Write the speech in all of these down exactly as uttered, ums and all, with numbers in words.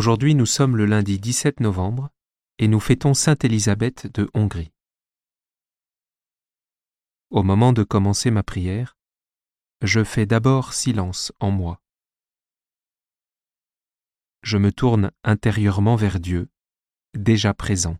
Aujourd'hui, nous sommes le lundi dix-sept novembre et nous fêtons Sainte Élisabeth de Hongrie. Au moment de commencer ma prière, je fais d'abord silence en moi. Je me tourne intérieurement vers Dieu, déjà présent.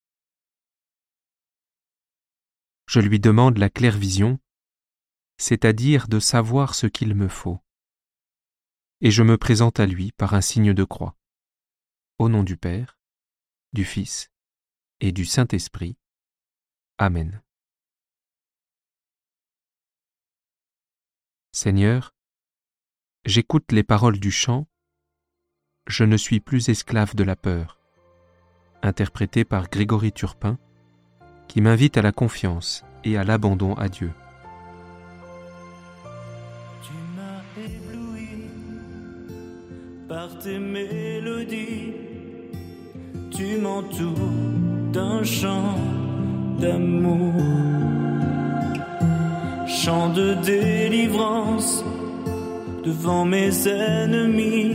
Je lui demande la clairvision, c'est-à-dire de savoir ce qu'il me faut. Et je me présente à lui par un signe de croix. Au nom du Père, du Fils et du Saint-Esprit. Amen. Seigneur, j'écoute les paroles du chant « Je ne suis plus esclave de la peur », interprété par Grégory Turpin, qui m'invite à la confiance et à l'abandon à Dieu. Tu m'as ébloui par tes mélodies, tu m'entoures d'un chant d'amour, chant de délivrance devant mes ennemis.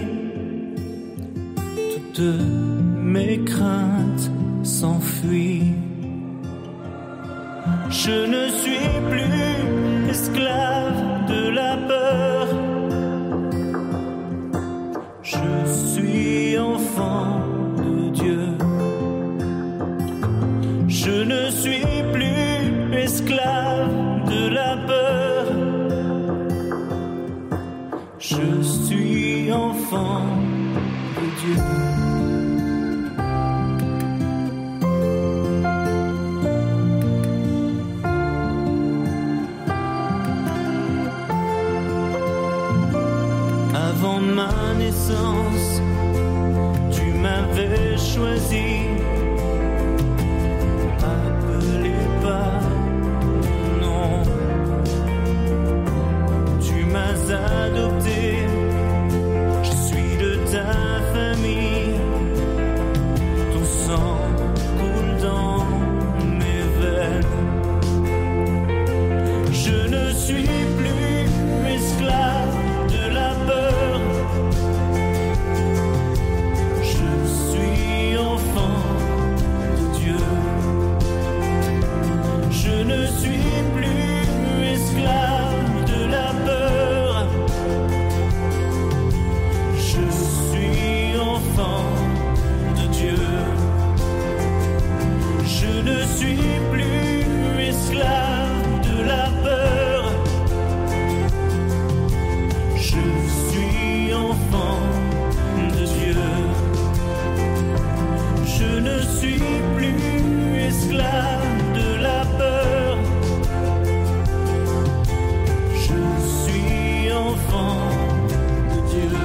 Toutes mes craintes s'enfuient. Je ne suis plus esclave de la peur. Je suis enfant de Dieu. Je ne suis plus esclave de la peur. Je suis enfant de Dieu. Avant ma naissance, tu m'avais choisi, appelé par mon nom. Tu m'as adopté, je suis de ta famille. Ton sang coule dans mes veines. Je ne suis plus esclave de la peur. Je suis enfant de Dieu. Je ne suis plus esclave de la peur. Je suis enfant de Dieu. Je ne suis plus esclave de la peur. Je suis enfant de Dieu. Je ne suis plus esclave de la peur. Je suis enfant de Dieu.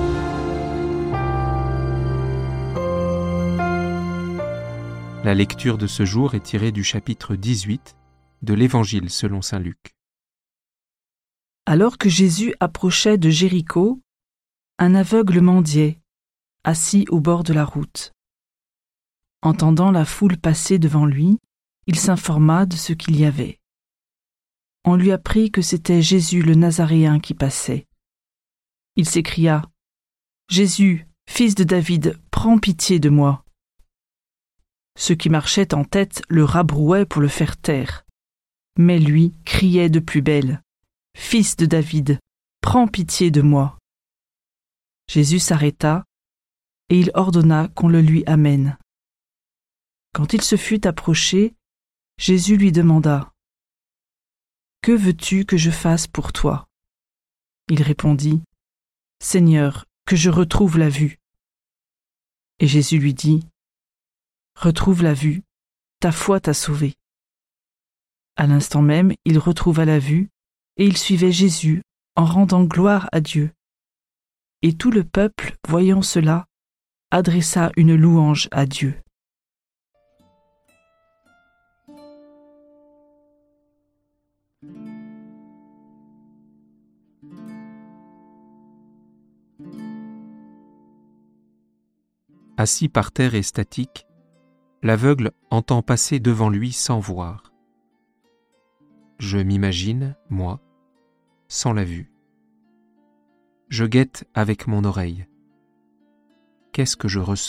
La lecture de ce jour est tirée du chapitre dix-huit de l'Évangile selon saint Luc. Alors que Jésus approchait de Jéricho, un aveugle mendiait, assis au bord de la route. Entendant la foule passer devant lui, il s'informa de ce qu'il y avait. On lui apprit que c'était Jésus le Nazaréen qui passait. Il s'écria « Jésus, fils de David, prends pitié de moi !» Ceux qui marchaient en tête le rabrouaient pour le faire taire. Mais lui criait de plus belle « Fils de David, prends pitié de moi !» Jésus s'arrêta et il ordonna qu'on le lui amène. Quand il se fut approché, Jésus lui demanda « Que veux-tu que je fasse pour toi ?» Il répondit « Seigneur, que je retrouve la vue. » Et Jésus lui dit « Retrouve la vue, ta foi t'a sauvé. » À l'instant même, il retrouva la vue et il suivait Jésus en rendant gloire à Dieu. Et tout le peuple, voyant cela, adressa une louange à Dieu. Assis par terre et statique, l'aveugle entend passer devant lui sans voir. Je m'imagine, moi, sans la vue. Je guette avec mon oreille. qu'est-ce que je ressens ?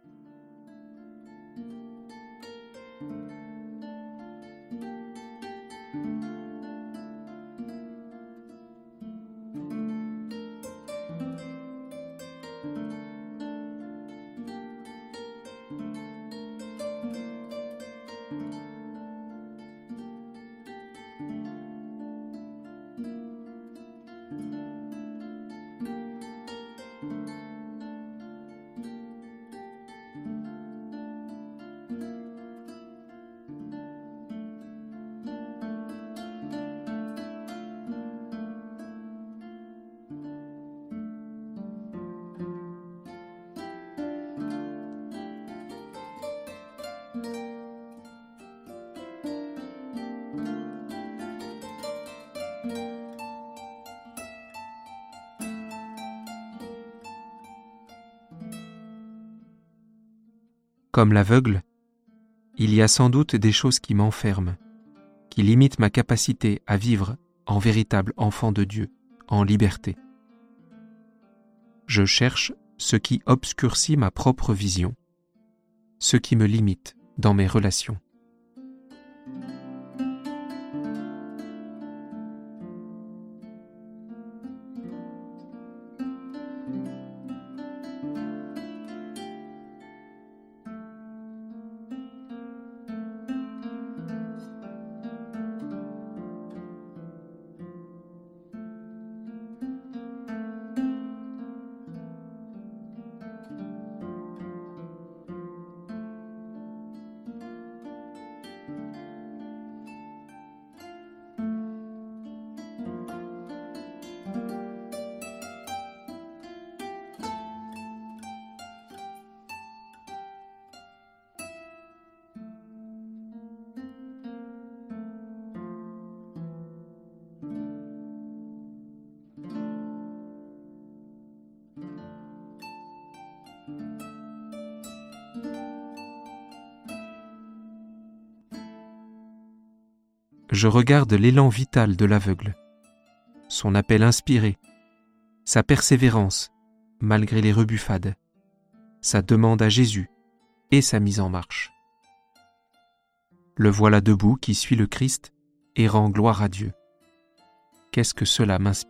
Comme l'aveugle, il y a sans doute des choses qui m'enferment, qui limitent ma capacité à vivre en véritable enfant de Dieu, en liberté. Je cherche ce qui obscurcit ma propre vision, ce qui me limite dans mes relations. Je regarde l'élan vital de l'aveugle, son appel inspiré, sa persévérance malgré les rebuffades, sa demande à Jésus et sa mise en marche. Le voilà debout qui suit le Christ et rend gloire à Dieu. Qu'est-ce que cela m'inspire ?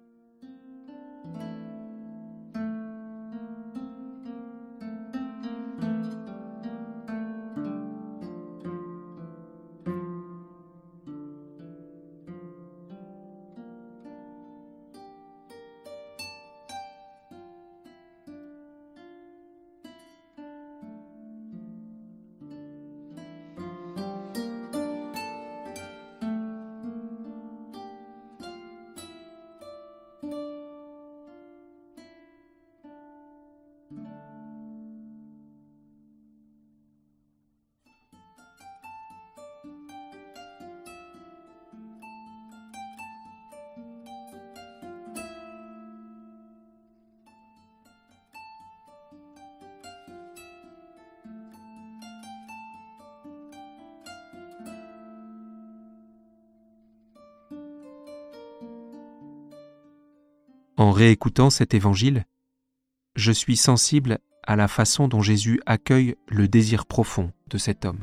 En réécoutant cet évangile, je suis sensible à la façon dont Jésus accueille le désir profond de cet homme.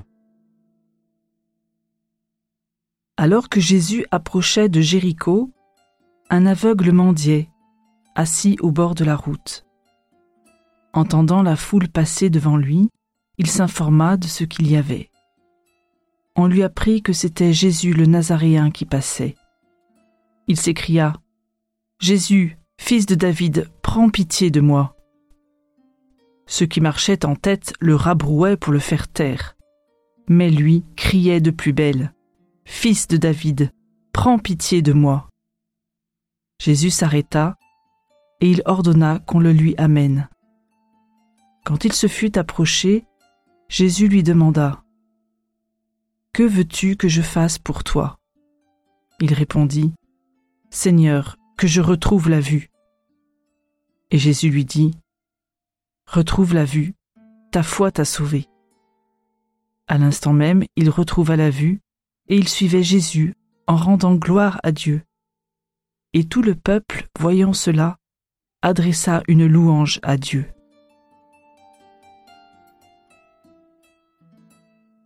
Alors que Jésus approchait de Jéricho, un aveugle mendiait, assis au bord de la route. Entendant la foule passer devant lui, il s'informa de ce qu'il y avait. On lui apprit que c'était Jésus le Nazaréen qui passait. Il s'écria : « Jésus, fils de David, prends pitié de moi. » Ceux qui marchaient en tête le rabrouaient pour le faire taire. Mais lui criait de plus belle : « Fils de David, prends pitié de moi. » Jésus s'arrêta et il ordonna qu'on le lui amène. Quand il se fut approché, Jésus lui demanda : « Que veux-tu que je fasse pour toi ? » Il répondit : « Seigneur, que je retrouve la vue. » Et Jésus lui dit : « Retrouve la vue, ta foi t'a sauvé. » À l'instant même, il retrouva la vue, et il suivait Jésus en rendant gloire à Dieu. Et tout le peuple, voyant cela, adressa une louange à Dieu.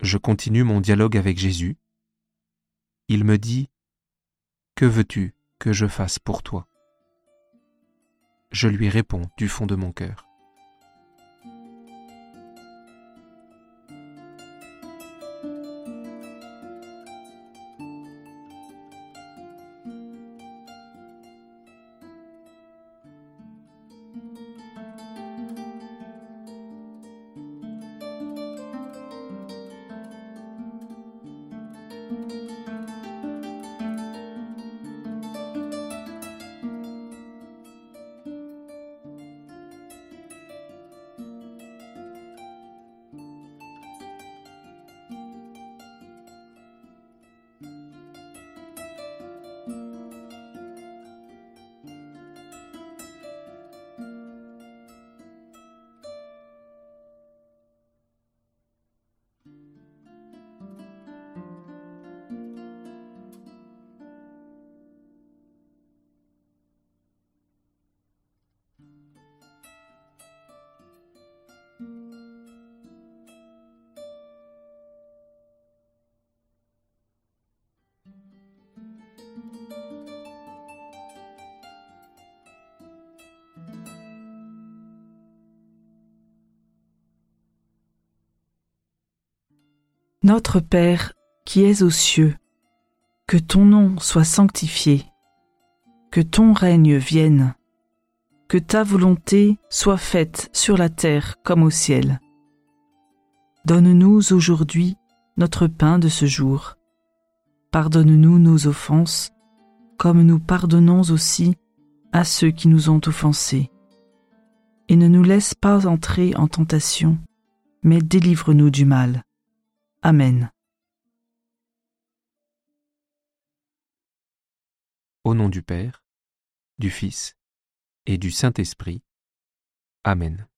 Je continue mon dialogue avec Jésus. Il me dit « Que veux-tu que je fasse pour toi ?» Je lui réponds du fond de mon cœur. Notre Père qui es aux cieux, que ton nom soit sanctifié, que ton règne vienne, que ta volonté soit faite sur la terre comme au ciel. Donne-nous aujourd'hui notre pain de ce jour. Pardonne-nous nos offenses, comme nous pardonnons aussi à ceux qui nous ont offensés. Et ne nous laisse pas entrer en tentation, mais délivre-nous du mal. Amen. Au nom du Père, du Fils et du Saint-Esprit. Amen.